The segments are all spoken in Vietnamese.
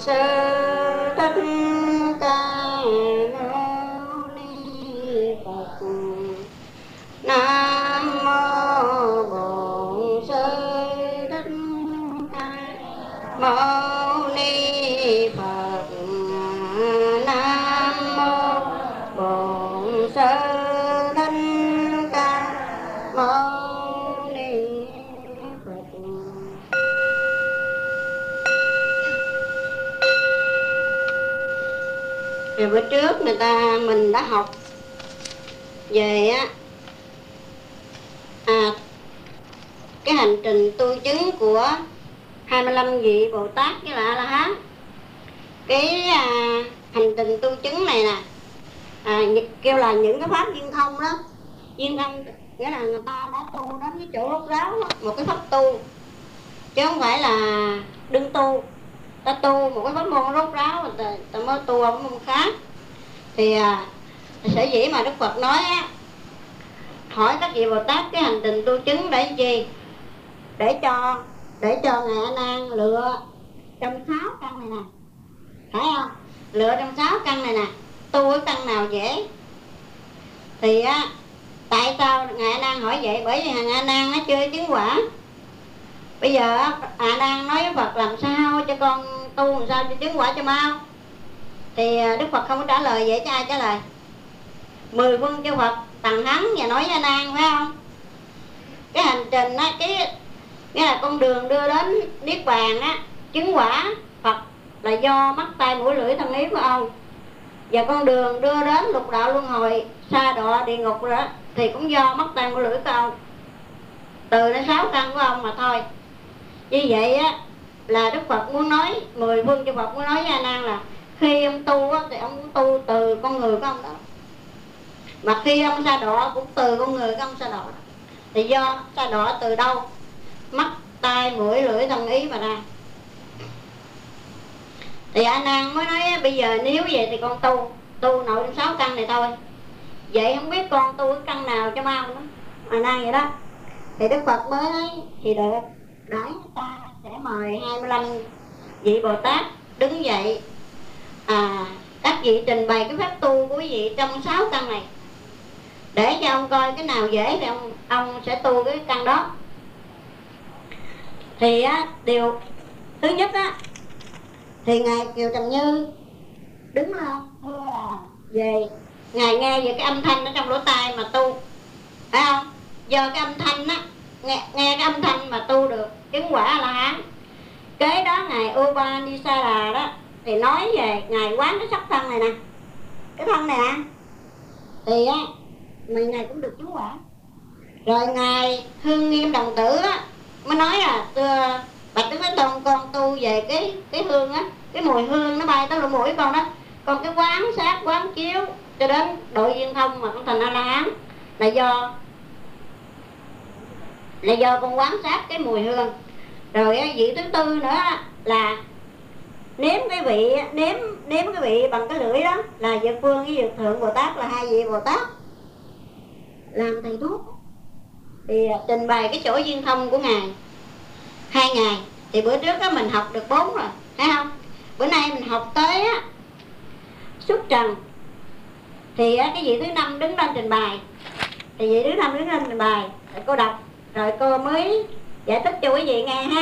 sư thích ca mâu ni Phật. Nam mô Bổn Sư Thích Ca Mâu Ni Phật. Nam mô Bổn Sư Thích Ca Mâu Ni Phật. Thì bữa trước mình đã học về cái hành trình tu chứng của 25 vị Bồ Tát với là A-la-hán. Cái hành trình tu chứng này nè, kêu là những cái pháp viên thông đó. Viên thông nghĩa là người ta đã tu đến cái chỗ rốt ráo đó, một cái pháp tu, chứ không phải là đương tu. Ta tu một cái pháp môn rốt ráo rồi ta mới tu một môn khác. Thì sở dĩ mà Đức Phật nói hỏi các vị Bồ Tát cái hành trình tu chứng để gì? Để cho Ngài A Nan lựa trong 6 căn này nè, phải không? Lựa trong 6 căn này nè, tu cái căn nào dễ. Thì tại sao Ngài A Nan hỏi vậy? Bởi vì Ngài A Nan nó chưa chứng quả. Bây giờ A Nan nói với Phật làm sao cho con tu, làm sao cho chứng quả cho mau. Thì Đức Phật không có trả lời vậy, cho ai trả lời? 10 phương chư Phật tằng hắn và nói với A Nan, phải không? Cái hành trình nghĩa là con đường đưa đến niết bàn chứng quả Phật là do mắt tai mũi lưỡi thân ý của ông. Và con đường đưa đến lục đạo luân hồi, sa đọa địa ngục rồi đó, thì cũng do mắt tai mũi lưỡi của ông. Từ đến 6 căn của ông mà thôi. Như vậy là Đức Phật muốn nói, 10 phương chư Phật muốn nói với A Nan là khi ông tu thì ông cũng tu từ con người của ông đó, mà khi ông sa đọa cũng từ con người của ông sa đọa. Thì do sa đọa từ đâu? Mắt tai mũi lưỡi thân ý mà ra. Thì A Nan mới nói bây giờ nếu vậy thì con tu nội trong 6 căn này thôi. Vậy không biết con tu cái căn nào cho mau đó. A Nan vậy đó. Thì Đức Phật mới nói thì được, đấy ta sẽ mời 25 vị Bồ Tát đứng dậy, các vị trình bày cái pháp tu của quý vị trong 6 căn này, để cho ông coi cái nào dễ thì ông sẽ tu cái căn đó. Thì điều thứ nhất thì Ngài Kiều Trần Như đứng lên thưa là về Ngài nghe về cái âm thanh ở trong lỗ tai mà tu, phải không? Do cái âm thanh nghe cái âm thanh mà tu được chứng quả A-la-hán. Kế đó Ngài Upanishads đó thì nói về Ngài quán cái sắc thân này nè, cái thân này nè, thì Ngài cũng được chứng quả. Rồi Ngài Hương Nghiêm Đồng Tử mới nói thưa bạch Đức Thế Tôn, con tu về cái hương cái mùi hương nó bay tới lỗ mũi con đó, còn cái quán sát quán chiếu cho đến độ viên thông mà con thành A-la-hán là do con quán sát cái mùi hương. Rồi vị thứ tư nữa là nếm cái vị bằng cái lưỡi đó, là Dược Phương với Dược Thượng Bồ Tát là 2 vị Bồ Tát làm thầy thuốc. Thì trình bày cái chỗ viên thông của Ngài 2 ngày. Thì bữa trước mình học được 4 rồi, thấy không? Bữa nay mình học tới xuất trần. Thì cái vị thứ 5 đứng lên trình bày. Thì vị thứ 5 đứng lên trình bày, rồi cô đọc, rồi cô mới giải thích cho quý vị nghe ha.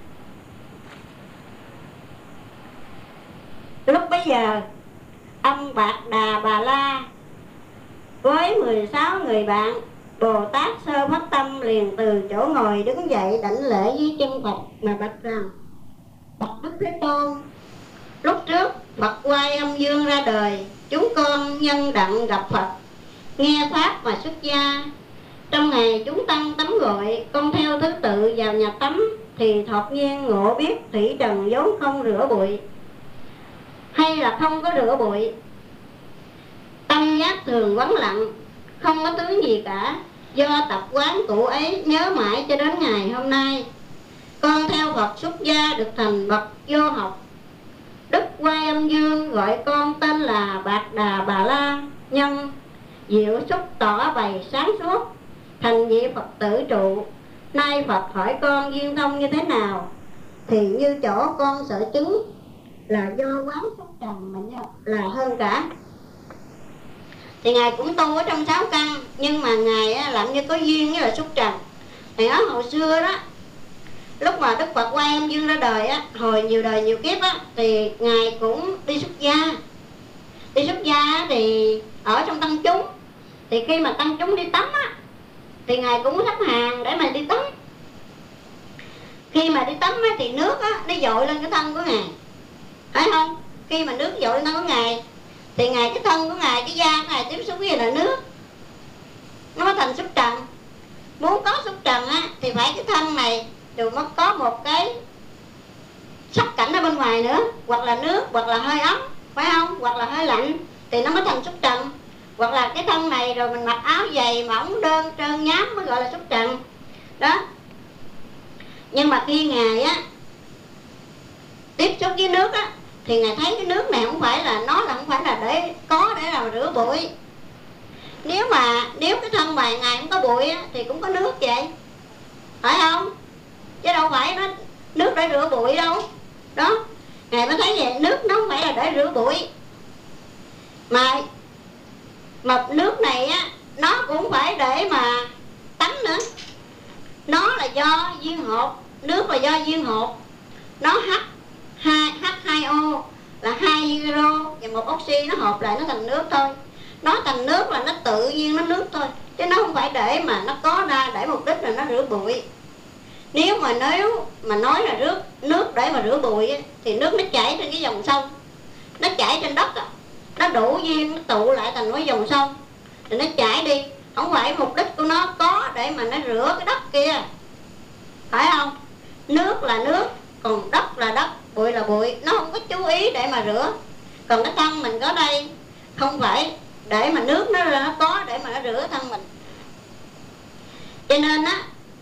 Lúc bấy giờ ông Bạc Đà Bà La với 16 người bạn Bồ Tát sơ phát tâm liền từ chỗ ngồi đứng dậy đảnh lễ dưới chân Phật mà bạch rằng: bạch Đức Thế Tôn, lúc trước bậc Quan Âm Dương ra đời, chúng con nhân đặng gặp Phật, nghe pháp mà xuất gia. Trong ngày chúng tăng tắm gội, con theo thứ tự vào nhà tắm, thì thọt nhiên ngộ biết thủy trần vốn không rửa bụi, hay là không có rửa bụi. Tâm giác thường vắng lặng, không có tướng gì cả. Do tập quán cũ ấy nhớ mãi cho đến ngày hôm nay, con theo Phật xuất gia được thành bậc vô học. Đức Quan Âm Dương gọi con tên là Bạc Đà Bà La, nhân diệu xúc tỏ bày sáng suốt, thành vị Phật tử trụ. Nay Phật hỏi con duyên thông như thế nào, thì như chỗ con sợ chứng là do quán xúc trần mà là hơn cả. Thì Ngài cũng tu ở trong 6 căn, nhưng mà Ngài làm như có duyên với là xúc trần. Thì ở hồi xưa đó, lúc mà Đức Phật Quan Âm Dương ra đời á, hồi nhiều đời nhiều kiếp á, thì Ngài cũng đi xuất gia. Đi xuất gia thì ở trong tăng chúng, thì khi mà tăng chúng đi tắm á, thì Ngài cũng sắp hàng để mà đi tắm. Khi mà đi tắm á, thì nước á, nó dội lên cái thân của Ngài, phải không? Khi mà nước dội lên thân của Ngài, thì Ngài, cái thân của Ngài, cái da của Ngài tiếp xúc với là nước, nó mới thành xúc trần. Muốn có xúc trần á, thì phải cái thân này đều mới có một cái sắc cảnh ở bên ngoài nữa, hoặc là nước, hoặc là hơi ấm, phải không? Hoặc là hơi lạnh, thì nó mới thành xúc trần. Hoặc là cái thân này rồi mình mặc áo dày mỏng đơn trơn nhám mới gọi là xúc trần đó. Nhưng mà khi Ngài á tiếp xúc với nước á, thì Ngài thấy cái nước này không phải là để làm rửa bụi. Nếu cái thân ngoài Ngài không có bụi á, thì cũng có nước vậy, phải không? Chứ đâu phải nó nước để rửa bụi đâu đó. Ngài mới thấy vậy, nước nó không phải là để rửa bụi, mà nước này á, nó cũng phải để mà tắm nữa. Nó là do viên hột, nước là do viên hột. Nó H2O là 2 hydro và 1 oxy, nó hợp lại nó thành nước thôi. Nó thành nước là nó tự nhiên nó nước thôi, chứ nó không phải để mà nó có ra để mục đích là nó rửa bụi. Nếu mà nói là nước để mà rửa bụi á, thì nước nó chảy trên cái dòng sông, nó chảy trên đất á, nó đủ duyên nó tụ lại thành cái dòng sông rồi nó chảy đi. Không phải mục đích của nó có để mà nó rửa cái đất kia, phải không? Nước là nước, còn đất là đất, bụi là bụi, nó không có chú ý để mà rửa. Còn cái thân mình có đây không phải để mà nước nó có để mà nó rửa thân mình. Cho nên á,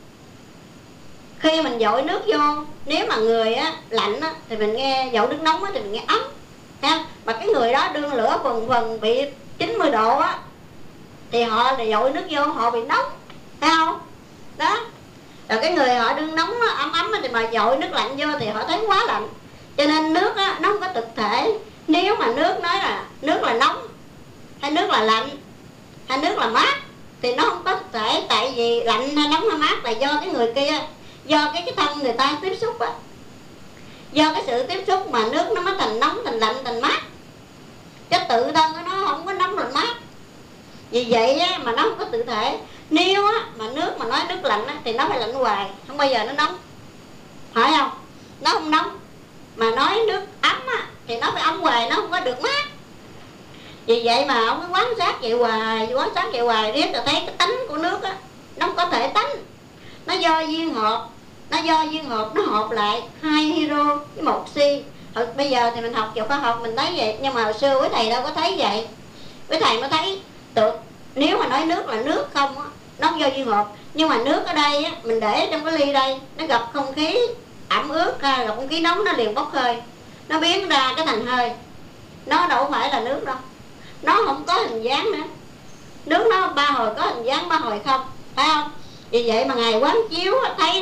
khi mình dội nước vô, nếu mà người á lạnh á, thì mình nghe dội nước nóng á, thì mình nghe ấm ha. Mà cái người đó đương lửa phần bị 90 độ á, thì họ là dội nước vô họ bị nóng, thấy không đó. Rồi cái người họ đương nóng á, ấm á, thì mà dội nước lạnh vô thì họ thấy quá lạnh. Cho nên nước á, nó không có thực thể. Nếu mà nước nói là nước là nóng, hay nước là lạnh, hay nước là mát, thì nó không có thực thể. Tại vì lạnh hay nóng hay mát là do cái người kia, do cái thân người ta tiếp xúc á, do cái sự tiếp xúc mà nước nó mới thành nóng, thành lạnh, thành mát. Chứ tự thân của nó không có nóng rồi mát. Vì vậy á, mà nó không có tự thể. Nếu á, mà nước mà nói nước lạnh á, thì nó phải lạnh hoài, không bao giờ nó nóng, phải không? Nó không nóng. Mà nói nước ấm á, thì nó phải ấm hoài, nó không có được mát. Vì vậy mà ông cứ quan sát vậy hoài riết rồi thấy cái tánh của nước á, nó không có thể tánh. Nó do viên hộp, nó họp lại 2 hydro với 1 oxy. Bây giờ thì mình học về khoa học mình thấy vậy, nhưng mà hồi xưa quý thầy đâu có thấy vậy. Quý thầy mới thấy được. Nếu mà nói nước là nước không á, nó không do viên hộp. Nhưng mà nước ở đây á, mình để trong cái ly đây, nó gặp không khí ẩm ướt, gặp không khí nóng nó liền bốc hơi, nó biến ra cái thành hơi. Nó đâu phải là nước đâu, nó không có hình dáng nữa. Nước nó 3 hồi có hình dáng, 3 hồi không, phải không? Vì vậy mà Ngài quán chiếu thấy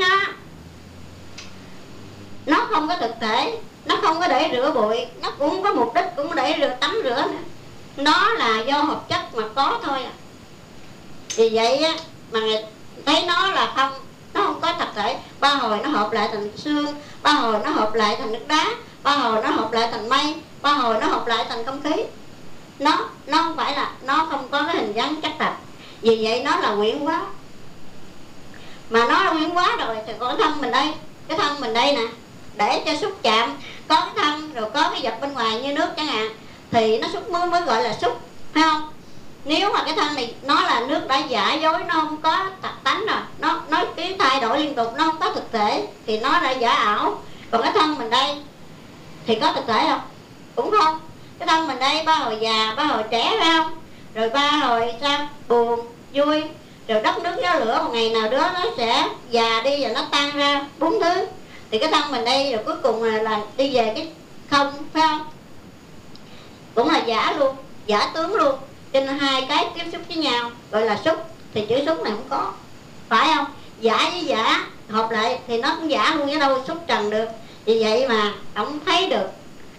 nó không có thực thể, nó không có để rửa bụi, nó cũng không có mục đích cũng để tắm rửa nữa. Nó là do hợp chất mà có thôi à. Vì vậy á, mà Ngài thấy nó là không, nó không có thực thể. 3 hồi nó hợp lại thành xương, 3 hồi nó hợp lại thành nước đá, 3 hồi nó hợp lại thành mây, 3 hồi nó hợp lại thành không khí. Nó không phải là, nó không có cái hình dáng chắc thật. Vì vậy nó là quyển hóa. Mà nó là quyển hóa rồi thì có cái thân mình đây, cái thân mình đây nè, để cho xúc chạm. Có cái thân rồi có cái vật bên ngoài như nước chẳng hạn, thì nó xúc mới gọi là xúc, phải không? Nếu mà cái thân này nó là nước đã giả dối, nó không có thật tánh rồi, nó cái thay đổi liên tục, nó không có thực thể, thì nó đã giả ảo. Còn cái thân mình đây thì có thực thể không? Cũng không. Cái thân mình đây 3 hồi già, 3 hồi trẻ, phải không? Rồi 3 hồi sao? Buồn, vui. Rồi đất nước gió lửa, một ngày nào đó nó sẽ già đi và nó tan ra 4 thứ. Thì cái thân mình đây rồi cuối cùng là đi về cái không, phải không? Cũng là giả luôn, giả tướng luôn. Cho nên 2 cái tiếp xúc với nhau gọi là xúc. Thì chữ xúc này không có, phải không? Giả với giả hợp lại thì nó cũng giả luôn, chứ đâu xúc trần được. Vì vậy mà ông thấy được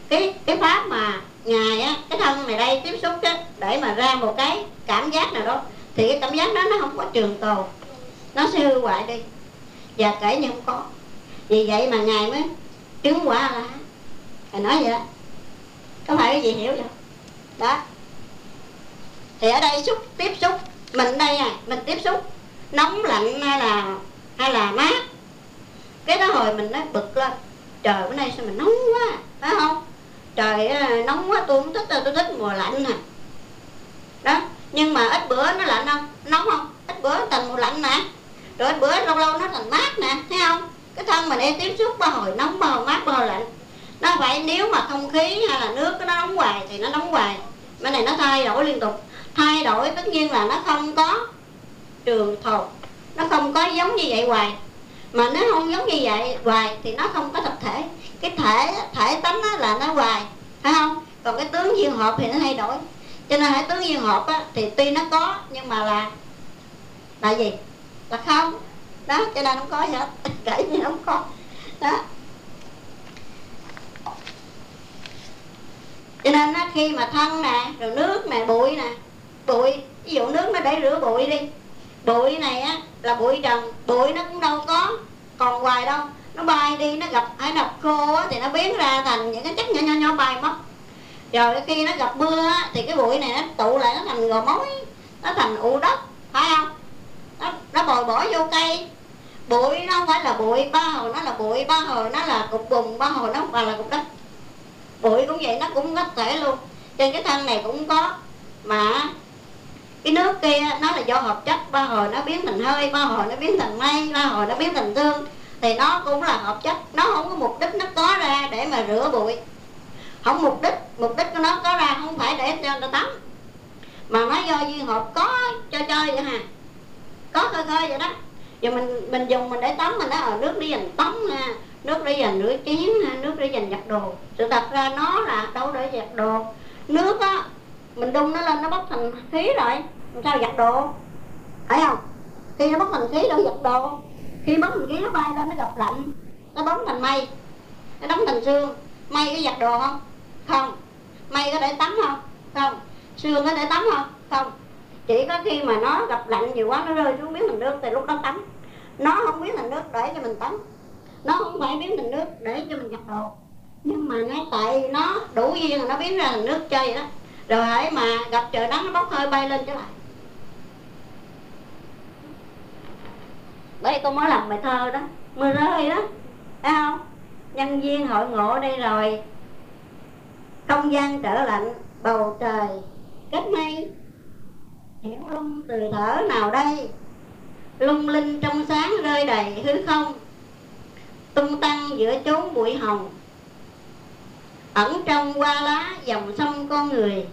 cái pháp mà ngài á, cái thân này đây tiếp xúc á, để mà ra một cái cảm giác nào đó, thì cái cảm giác đó nó không có trường tồn, nó sẽ hư hoại đi, và kể như không có. Vì vậy mà ngài mới chứng quả là ngài nói vậy đó. Có phải cái gì hiểu vậy đó? Thì ở đây tiếp xúc mình đây mình tiếp xúc nóng lạnh hay là mát, cái đó hồi mình nó bực lên, trời bữa nay sao mình nóng quá, phải không? Trời nóng quá, tôi không thích, tôi thích mùa lạnh nè đó. Nhưng mà ít bữa nó lạnh không, nóng không, ít bữa thành mùa lạnh nè, rồi ít bữa lâu lâu nó thành mát nè, thấy không? Cái thân mình đi tiếp xúc bao hồi nóng, bao hồi mát, bao hồi lạnh. Nó vậy, nếu mà không khí hay là nước nó nóng hoài thì nó nóng hoài. Cái này nó thay đổi liên tục. Thay đổi tất nhiên là nó không có trường tồn, nó không có giống như vậy hoài. Mà nếu không giống như vậy hoài thì nó không có thực thể. Cái thể tánh là nó hoài, phải không? Còn cái tướng duyên hợp thì nó thay đổi. Cho nên cái tướng duyên hợp thì tuy nó có nhưng mà là gì? Là không đó, cho nên không có gì hết. Kể như không có đó. Cho nên khi mà thân nè, rồi nước nè, bụi nè, bụi, ví dụ nước nó để rửa bụi đi, bụi này là bụi trần, bụi nó cũng đâu có còn hoài đâu, nó bay đi, nó gặp ở đập khô thì nó biến ra thành những cái chất nhỏ nhỏ nhỏ bay mất. Rồi khi nó gặp mưa thì cái bụi này nó tụ lại, nó thành gò mối, nó thành ụ đất, phải không? Nó bồi bổ vô cây. Bụi nó không phải là bụi, ba hồi nó là bụi, ba hồi nó là cục bùn, ba hồi nó không phải là cục đất. Bụi cũng vậy, nó cũng có thể luôn. Trên cái thân này cũng có. Mà cái nước kia nó là do hợp chất, ba hồi nó biến thành hơi, ba hồi nó biến thành mây, ba hồi nó biến thành xương, thì nó cũng là hợp chất. Nó không có mục đích nó có ra để mà rửa bụi, không mục đích của nó có ra không phải để cho nó tắm, mà nó do duyên hợp có cho chơi vậy hà, có khơi khơi vậy đó. Giờ mình dùng mình để tắm, mình nói nước để dành tắm ha, nước để dành rửa chén ha, nước để dành giặt đồ. Sự thật ra nó là đâu để giặt đồ. Nước mình đun nó lên nó bốc thành khí rồi, làm sao giặt đồ, phải không? Khi nó bốc thành khí đâu giặt đồ. Khi bốc thành khí nó bay lên, nó gặp lạnh, nó bóng thành mây, nó đóng thành sương. Mây có giặt đồ không? Không. Mây có để tắm không? Không. Sương có để tắm không? Không. Chỉ có khi mà nó gặp lạnh nhiều quá, nó rơi xuống biến thành nước thì lúc đó tắm. Nó không biến thành nước để cho mình tắm, nó không phải biến thành nước để cho mình giặt đồ. Nhưng mà nó tại nó đủ duyên là nó biến ra thành nước chơi vậy đó. Rồi hãy mà gặp trời nắng nó bốc hơi bay lên trở lại. Đây tôi mới làm bài thơ đó, mưa rơi đó, thấy không? Nhân duyên hội ngộ đây rồi, không gian trở lạnh, bầu trời kết mây, hiểu lung từ thở nào đây, lung linh trong sáng rơi đầy hư không, tung tăng giữa chốn bụi hồng, ẩn trong hoa lá dòng sông con người.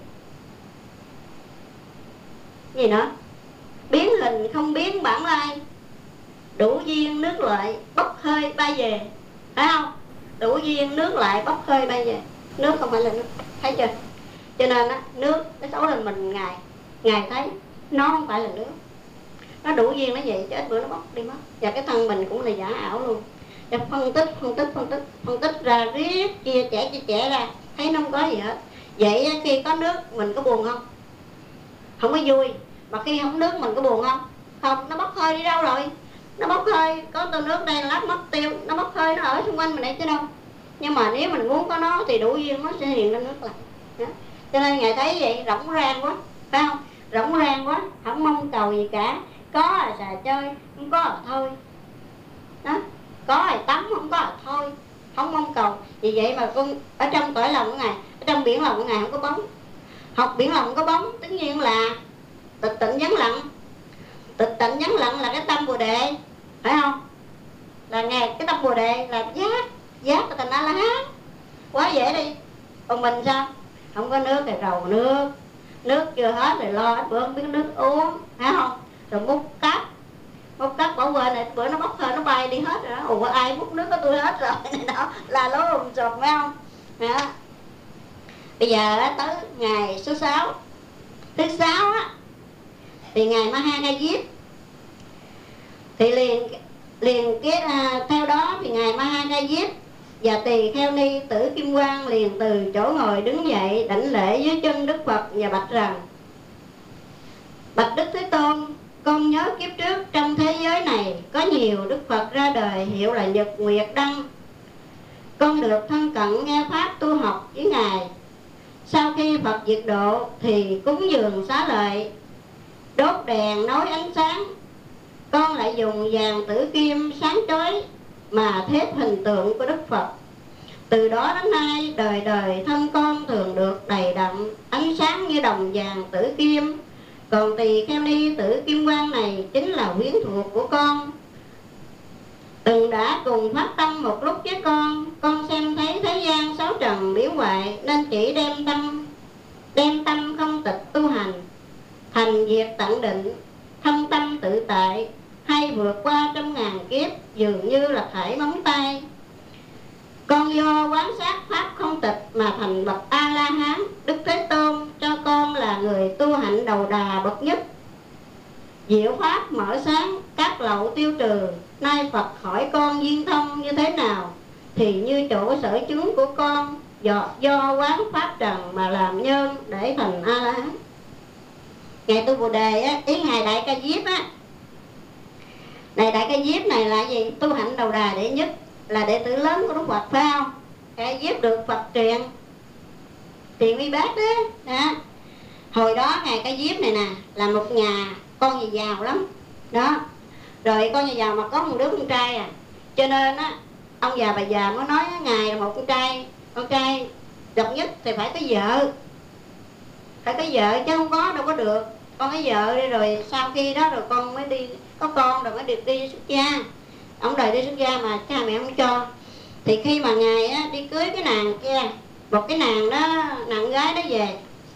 Gì nữa? Biến hình không biến bản lai, đủ duyên nước lại bốc hơi bay về, phải không? Đủ duyên nước lại bốc hơi bay về. Nước không phải là nước, thấy chưa? Cho nên nước nó xấu lên mình ngài thấy nó không phải là nước, nó đủ duyên nó vậy chứ ít bữa nó bốc đi mất. Và cái thân mình cũng là giả ảo luôn. Và phân tích ra riết chia trẻ ra, thấy nó không có gì hết. Vậy khi có nước mình có buồn không? Không có vui. Mà khi không nước mình có buồn không? Không. Nó bốc hơi đi đâu rồi? Nó bốc hơi, có tô nước đây lát mất tiêu, nó bốc hơi nó ở xung quanh mình đây chứ đâu. Nhưng mà nếu mình muốn có nó thì đủ duyên nó sẽ hiện ra nước lại đó. Cho nên ngài thấy vậy rỗng rang quá, phải không? Rỗng rang quá, không mong cầu gì cả. Có là xà chơi, không có là thôi đó. Có là tắm, không có là thôi, không mong cầu. Vì vậy mà con ở trong cõi lòng của ngài, ở trong biển lòng của ngài không có bóng. Học biển lòng không có bóng, tất nhiên là tịch tịnh vắng lặng. Tịch tịnh vắng lặng là cái tâm Bồ Đề, phải không? Là ngài cái tâm Bồ Đề là giác là thành A La Hán, quá dễ đi. Còn mình sao? Không có nước thì rầu nước chưa hết rồi lo hết bữa không biết nước uống, phải không? Rồi múc cắt bỏ quên này, bữa nó bốc hơi nó bay đi hết rồi đó. Ủa ai múc nước của tôi hết rồi này đó, là lố lùm sụp, phải không? Đó. Bây giờ tới ngày số 6, thứ 6 thì ngày Ma Ha Ca Diếp thì liền cái theo đó thì ngày Ma Ha Ca Diếp Và tỳ kheo ni Tử Kim Quang liền từ chỗ ngồi đứng dậy đảnh lễ dưới chân Đức Phật và bạch rằng: Bạch Đức Thế Tôn, con nhớ kiếp trước trong thế giới này có nhiều Đức Phật ra đời hiệu là Nhật Nguyệt Đăng. Con được thân cận nghe pháp tu học với Ngài. Sau khi Phật diệt độ thì cúng dường xá lợi, đốt đèn nối ánh sáng. Con lại dùng vàng tử kim sáng chói mà thép hình tượng của Đức Phật. Từ đó đến nay đời đời thân con thường được đầy đặn ánh sáng như đồng vàng tử kim. Còn tỳ kheo ni Tử Kim Quang này chính là quyến thuộc của con, từng đã cùng phát tâm một lúc với con xem thấy thế gian sáu trần biểu hoại, nên chỉ đem tâm không tịch tu hành, thành diệt tận định, thâm tâm tự tại, hay vượt qua trăm ngàn kiếp dường như là thải móng tay. Con do quán sát pháp không tịch mà thành bậc A La Hán. Đức Thế Tôn cho con là người tu hạnh đầu đà bậc nhất. Diệu pháp mở sáng, các lậu tiêu trừ. Nay Phật hỏi con duyên thông như thế nào, thì như chỗ sở chứng của con do quán pháp trần mà làm nhân để thành A La Hán. Ngài Tu Bồ Đề á, ý ngài Đại Ca Diếp á. Này Đại Ca Diếp này là gì? Tu hạnh đầu đà đệ nhất, là đệ tử lớn của Đức Phật, phải không? Ca Diếp được Phật truyền uy bác đó. Hồi đó ngài Ca Diếp này nè là một nhà con nhà giàu lắm đó. Rồi con nhà giàu mà có một đứa con trai à, cho nên á ông già bà già mới nói ngài là một con trai độc nhất thì phải có vợ, chứ không có đâu có được. Con có vợ đi rồi sau khi đó rồi con mới đi có con rồi mới được đi xuất gia. Ông đòi đi xuất gia mà cha mẹ không cho. Thì khi mà ngài á, đi cưới cái nàng kia, một cái nàng đó, nàng gái đó về.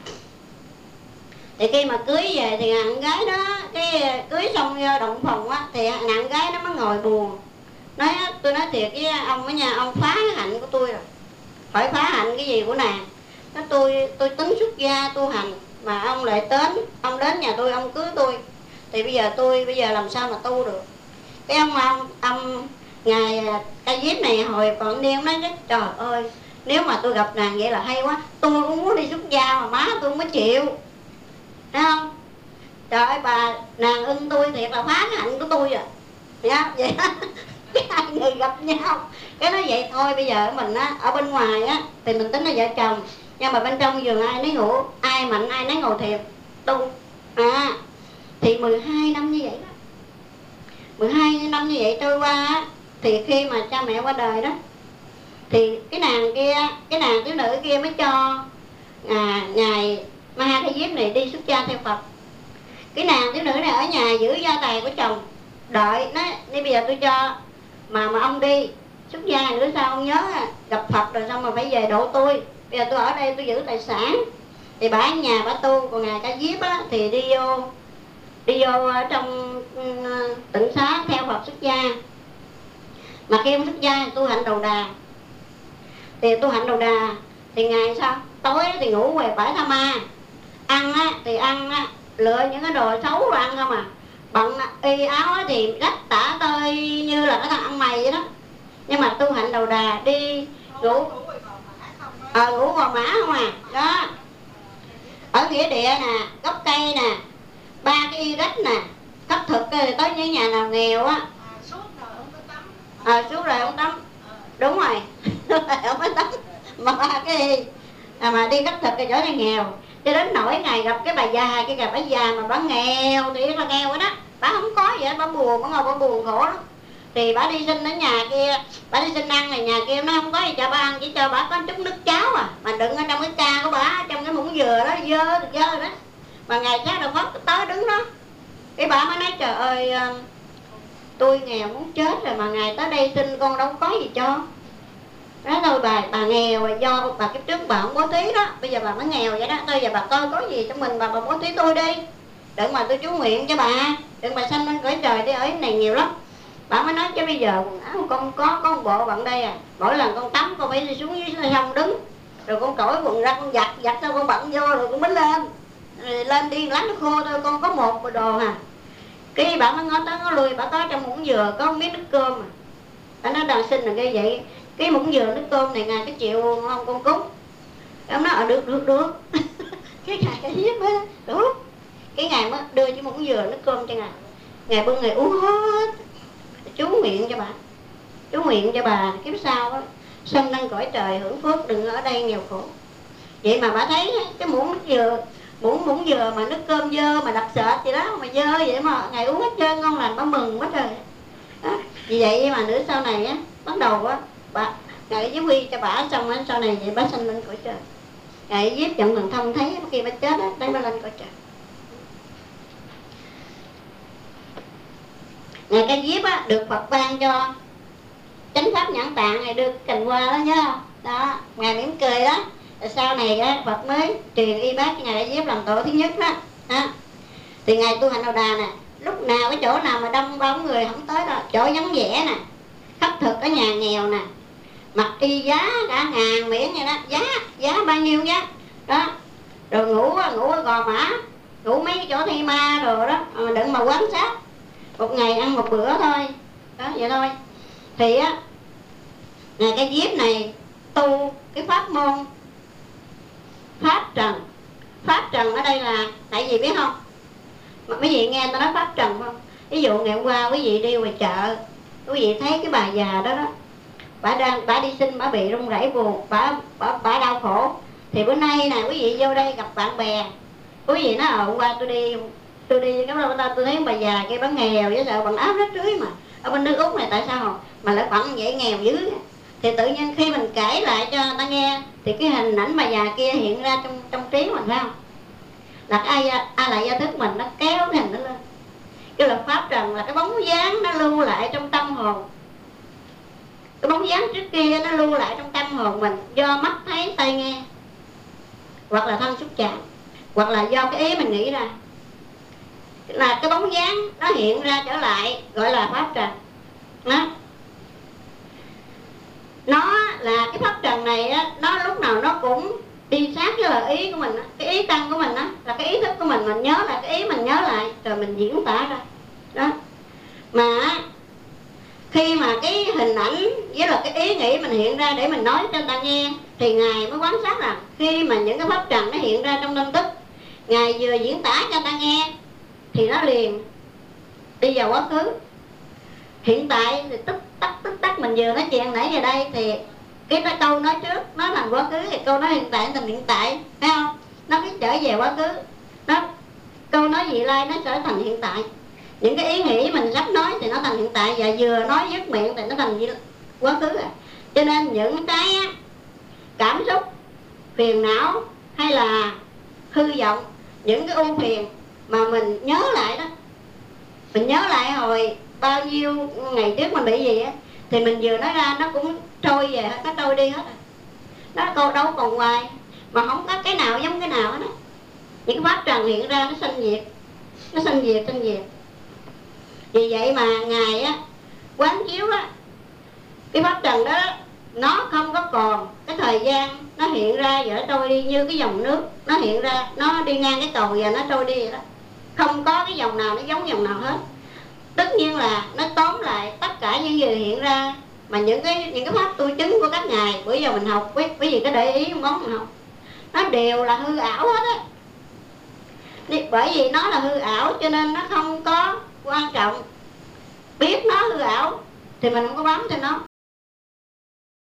Thì khi mà cưới về thì nàng gái đó, cái cưới xong động phòng á, thì nàng gái nó mới ngồi buồn. Nói tôi nói thiệt với ông ở nhà, ông phá cái hạnh của tôi rồi. Hỏi phá hạnh cái gì của nàng? Nói tôi tính xuất gia tu hành mà ông lại ông đến nhà tôi, ông cưới tôi. Thì bây giờ làm sao mà tu được? Cái ông ngài Ca Diếp này hồi còn niên nói chứ trời ơi, nếu mà tôi gặp nàng vậy là hay quá, tôi cũng muốn đi xuất gia mà má tôi mới chịu, thấy không? Trời ơi bà, nàng ưng tôi thiệt là phá cái hạnh của tôi rồi. Dạ, vậy đó. Cái hai người gặp nhau, cái nói vậy thôi bây giờ mình á, ở bên ngoài á thì mình tính là vợ chồng, nhưng mà bên trong giường ai nấy ngủ, ai mạnh ai nấy ngồi thiệp tu. Thì 12 năm như vậy đó, 12 năm như vậy trôi qua á, thì khi mà cha mẹ qua đời đó, thì cái nàng thiếu nữ kia mới cho ngài Ma Ha Ca Diếp này đi xuất gia theo Phật. Cái nàng thiếu nữ này ở nhà giữ gia tài của chồng, đợi nói đi bây giờ tôi cho mà ông đi xuất gia nữa, sao ông nhớ gặp Phật rồi xong mà phải về độ tôi, bây giờ tôi ở đây tôi giữ tài sản. Thì bà ở nhà bà tu, còn ngài Ca Diếp á thì đi vô trong tịnh xá theo Phật xuất gia. Mà khi ông xuất gia tu hạnh đầu đà, thì tu hạnh đầu đà thì ngày sao tối thì ngủ về bãi Tha Ma, ăn á thì ăn á, lựa những cái đồ xấu rồi ăn không à, bận y áo á thì rách tả tơi như là cái thằng ăn mày vậy đó. Nhưng mà tu hạnh đầu đà đi ngủ ngủ gò mã không à đó. Ở nghĩa địa nè, gốc cây nè, 3 cái y rách nè, cấp thực tới những nhà nào nghèo á, suốt rồi ông tắm. Đúng rồi, ông mới tắm mà 3 cái mà đi cấp thực cái chỗ này nghèo, cho đến nỗi ngày gặp cái bà già kia kìa, bà già mà bà nghèo thì là nghèo rồi đó, bà không có vậy, bà buồn, bà ngồi bà buồn khổ lắm. Thì bà đi xin đến nhà kia, bà đi xin ăn, này nhà kia nó không có gì cho bà ăn, chỉ cho bà có chút nước cháo mà đựng ở trong cái ca của bà, trong cái muỗng dừa đó, dơ đó. Mà ngày khác đâu có tới đứng đó, cái bà mới nói trời ơi, tôi nghèo muốn chết rồi mà ngài tới đây xin con đâu có gì cho. Nói thôi bà nghèo rồi, do bà kiếp trước bà không bố thí đó, bây giờ bà mới nghèo vậy đó, thôi giờ bà coi có gì cho mình bà bố thí tôi đi, đừng mà tôi chú nguyện cho bà, đừng bà sanh lên cõi trời đi, ở này nhiều lắm. Bà mới nói chứ bây giờ quần áo con có một bộ bận đây à, mỗi lần con tắm con phải đi xuống dưới sông đứng, rồi con cởi quần ra con giặt sao con bận vô rồi con mới lên đi lắng nó khô thôi, con có một bộ đồ hà. Cái bà mới ngó tới ngó lui, bà có trong muỗng dừa có miếng nước cơm mà. Bà nói đàn sinh là cái vậy, cái muỗng dừa nước cơm này ngài cái chịu không con cúng. Ông nói được cái ngài cái hiếp á đúng, cái ngài mới đưa cái muỗng dừa nước cơm cho ngài. Ngài bưng ngài uống hết, chú nguyện cho bà, chú nguyện cho bà kiếp sau á sanh lên cõi trời hưởng phước, đừng ở đây nghèo khổ. Vậy mà bà thấy cái muỗng dừa mà nước cơm dơ mà đặc sệt gì đó mà dơ vậy mà ngài uống hết trơn ngon lành, bà mừng quá trời đó. Vì vậy mà nữa sau này á bắt đầu á bà ngài với quy cho bà xong á, sau này vậy bà sanh lên cõi trời. Ngài giúp Chận Thần Thông thấy khi bà chết á đấy bà lên cõi trời. Ngài Ca Diếp á được Phật ban cho chánh pháp nhãn tạng, ngài đưa cành hoa đó nhớ không? Đó, ngài mỉm cười đó. Rồi sau này á Phật mới truyền y bác cho ngài Ca Diếp làm tổ thứ nhất đó. Đó. Thì ngài tu hành Đầu Đà nè, lúc nào cái chỗ nào mà đông bóng người không tới đó, chỗ vắng vẻ nè, khất thực ở nhà nghèo nè, mặc y giá cả ngàn miễn vậy đó, giá bao nhiêu giá đó, rồi ngủ ở Gò Mã, ngủ mấy cái chỗ thi ma rồi đó, đừng mà quan sát, một ngày ăn một bữa thôi đó, vậy thôi. Thì á ngài Ca Diếp này tu cái pháp môn pháp trần. Pháp trần ở đây là tại vì biết không, mà mấy vị nghe ta nói pháp trần không? Ví dụ ngày hôm qua quý vị đi ngoài chợ, quý vị thấy cái bà già đó đó, bà đi sinh, bà bị run rẩy buồn, bà đau khổ. Thì bữa nay nè quý vị vô đây gặp bạn bè, quý vị nói hôm qua tôi đi cái đâu tôi thấy bà già kia bà nghèo với sợ bằng áo rách rưới mà ở bên nước Úc này tại sao mà lại phận vậy, nghèo dữ. Thì tự nhiên khi mình kể lại cho người ta nghe thì cái hình ảnh bà già kia hiện ra trong trí mình, phải không? Là ai lại gia thức mình nó kéo cái hình nó lên. Cái luật pháp trần là cái bóng dáng nó lưu lại trong tâm hồn, cái bóng dáng trước kia nó lưu lại trong tâm hồn mình do mắt thấy tai nghe, hoặc là thân xúc chạm, hoặc là do cái ý mình nghĩ ra, là cái bóng dáng nó hiện ra trở lại, gọi là pháp trần đó. Nó là cái pháp trần này á, nó lúc nào nó cũng đi sát với lời ý của mình á, cái ý tăng của mình á, là cái ý thức của mình nhớ lại cái ý mình nhớ lại rồi mình diễn tả ra đó. Mà khi mà cái hình ảnh với là cái ý nghĩ mình hiện ra để mình nói cho người ta nghe, thì ngài mới quan sát rằng khi mà những cái pháp trần nó hiện ra trong tâm thức, ngài vừa diễn tả cho người ta nghe thì nó liền đi vào quá khứ. Hiện tại thì tức tắc mình vừa nói chuyện nãy giờ đây thì cái câu nói trước nó thành quá khứ, thì câu nói hiện tại thành hiện tại, thấy không? Nó cứ trở về quá khứ. Nó câu nói vị lai nó trở thành hiện tại. Những cái ý nghĩ mình sắp nói thì nó thành hiện tại, và vừa nói dứt miệng thì nó thành quá khứ à. Cho nên những cái cảm xúc, phiền não hay là hư vọng, những cái ưu phiền mà mình nhớ lại đó, mình nhớ lại hồi bao nhiêu ngày trước mình bị gì á, thì mình vừa nói ra nó cũng trôi về hết, nó trôi đi hết rồi. Nó câu đâu còn hoài, mà không có cái nào giống cái nào hết á. Những cái pháp trần hiện ra nó sanh diệt, nó sanh diệt. Vì vậy mà ngài á quán chiếu á, cái pháp trần đó nó không có còn cái thời gian, nó hiện ra và nó trôi đi như cái dòng nước, nó hiện ra, nó đi ngang cái cầu và nó trôi đi vậy đó. Không có cái dòng nào nó giống dòng nào hết. Tất nhiên là nó tóm lại tất cả những gì hiện ra, mà những cái pháp tu chứng của các ngài bữa giờ mình học, quý vị có để ý món mình học, nó đều là hư ảo hết á. Bởi vì nó là hư ảo cho nên nó không có quan trọng. Biết nó hư ảo thì mình không có bám theo nó,